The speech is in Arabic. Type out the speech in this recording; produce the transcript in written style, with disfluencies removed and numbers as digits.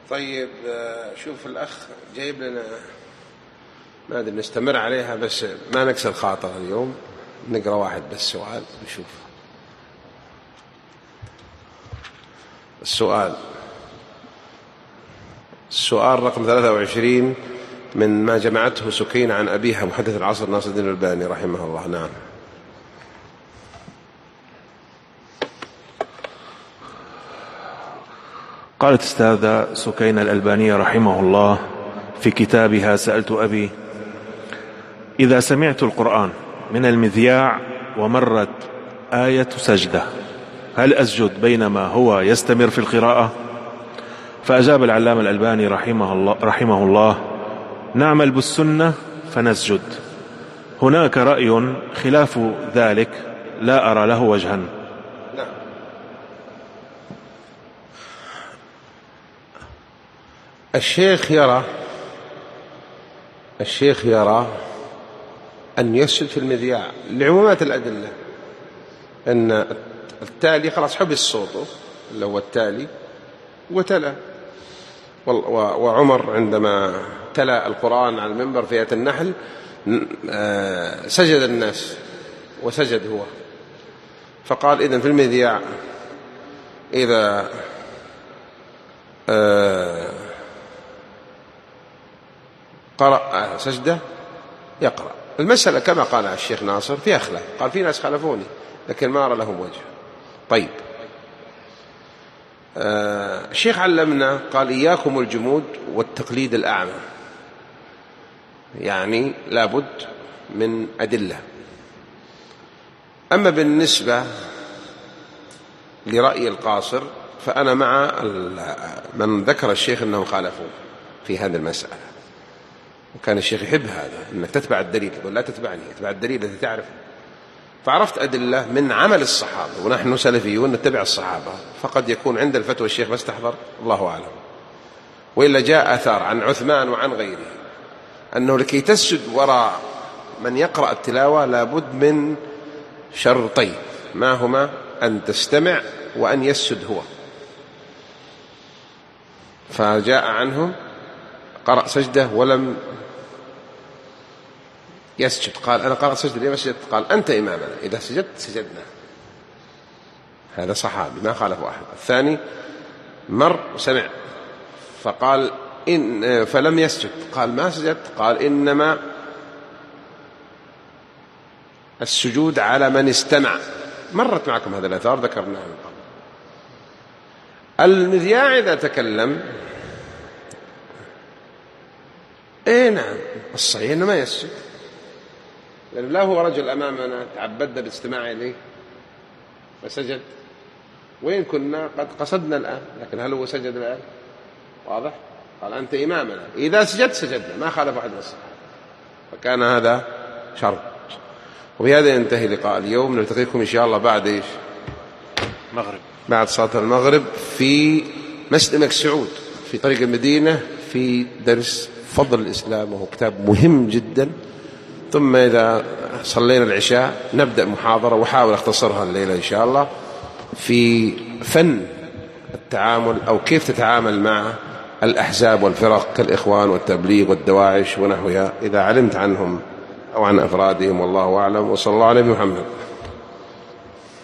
طيب شوف الأخ جايب لنا، ما أدري نستمر عليها بس ما نكسر خاطر اليوم، نقرأ واحد بس سؤال نشوف. السؤال رقم 23 من ما جمعته سكين عن أبيها محدث العصر ناصر الدين الألباني رحمه الله. نعم. قالت أستاذة سكين الألبانية رحمه الله في كتابها سألت أبي: إذا سمعت القرآن من المذياع ومرت آية سجدة هل أسجد بينما هو يستمر في القراءة؟ فأجاب العلامة الألباني رحمه الله: نعمل بالسنة فنسجد، هناك رأي خلاف ذلك لا أرى له وجها. نعم. الشيخ يرى أن يسجد في المذياع لعمومات الأدلة، أن التالي خلاص حبس صوته اللي هو التالي وتلا، وعمر عندما تلا القرآن على المنبر في آية النحل سجد الناس وسجد هو، فقال إذن في المذياع إذا قرأ سجدة يقرأ. المسألة كما قال الشيخ ناصر فيها خلاف، قال في ناس خالفوني لكن ما أرى لهم وجه. طيب الشيخ علمنا قال: إياكم الجمود والتقليد الأعمى، يعني لابد من أدلة. أما بالنسبة لرأي القاصر فأنا مع من ذكر الشيخ أنهم خالفوا في هذه المسألة، وكان الشيخ يحب هذا، أنك تتبع الدليل، يقول لا تتبعني، اتبع الدليل الذي تعرف. فعرفت أدلة من عمل الصحابة، ونحن سلفيون نتبع الصحابة، فقد يكون عند الفتوى الشيخ بس تحضر، الله أعلم. وإلا جاء أثار عن عثمان وعن غيره أنه لكي تسجد وراء من يقرأ التلاوة لابد من شرطين، ما هما؟ أن تستمع وأن يسجد هو. فجاء عنهم قرأ سجدة ولم يسجد، قال أنا قرأت سجدة ليه ما سجدت؟ قال أنت إمامنا، إذا سجدت سجدنا. هذا صحابي ما خالف واحد. الثاني مر وسمع فقال فلم يسجد، قال ما سجدت، قال إنما السجود على من استمع. مرت معكم هذا الأثار ذكرناه من قبل. المذياع إذا تكلم نعم الصحيح إنه ما يسجد، لأن لا هو رجل أمامنا تعبدنا بالاستماع إليه فسجد، وين كنا قد قصدنا الآن، لكن هل هو سجد الآن؟ واضح؟ قال أنت إمامنا، إذا سجدت سجدنا، ما خالف واحد من الصحابة، فكان هذا شرط. وبهذا ينتهي لقاء اليوم، نلتقيكم إن شاء الله بعد إيش؟ مغرب، بعد صلاة المغرب في مسجد الملك سعود في طريق المدينة في درس فضل الإسلام، وهو كتاب مهم جدا. ثم إذا صلينا العشاء نبدأ محاضرة، وحاول أختصرها الليلة إن شاء الله، في فن التعامل أو كيف تتعامل مع الأحزاب والفرق كالإخوان والتبليغ والدواعش ونحوها، إذا علمت عنهم أو عن أفرادهم، والله أعلم. وصلى الله على محمد.